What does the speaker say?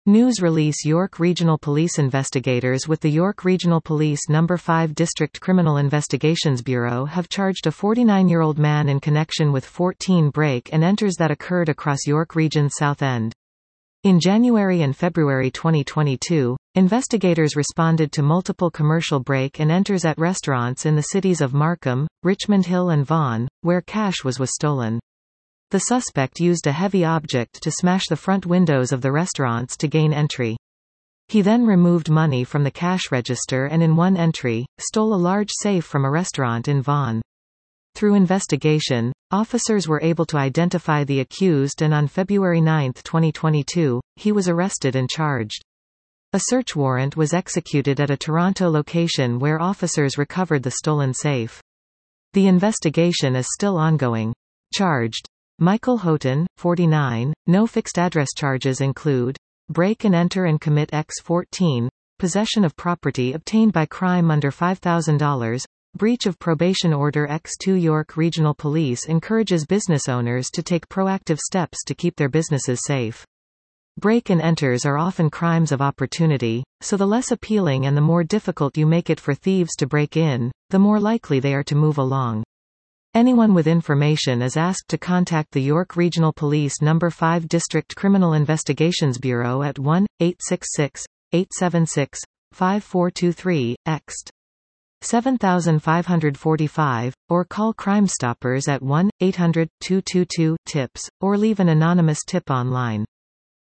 News release York Regional Police investigators with the York Regional Police No. 5 District Criminal Investigations Bureau have charged a 49-year-old man in connection with 14 break-and-enters that occurred across York Region's South End. In January and February 2022, investigators responded to multiple commercial break-and-enters at restaurants in the cities of Markham, Richmond Hill and Vaughan, where cash was stolen. The suspect used a heavy object to smash the front windows of the restaurants to gain entry. He then removed money from the cash register and in one entry, stole a large safe from a restaurant in Vaughan. Through investigation, officers were able to identify the accused, and on February 9, 2022, he was arrested and charged. A search warrant was executed at a Toronto location where officers recovered the stolen safe. The investigation is still ongoing. Charged: Michael Houghton, 49. No fixed address. Charges include break and enter and commit X14, possession of property obtained by crime under $5,000, breach of probation order. X2 York Regional Police encourages business owners to take proactive steps to keep their businesses safe. Break and enters are often crimes of opportunity, so the less appealing and the more difficult you make it for thieves to break in, the more likely they are to move along. Anyone with information is asked to contact the York Regional Police No. 5 District Criminal Investigations Bureau at 1-866-876-5423, ext. 7545, or call Crime Stoppers at 1-800-222-TIPS, or leave an anonymous tip online.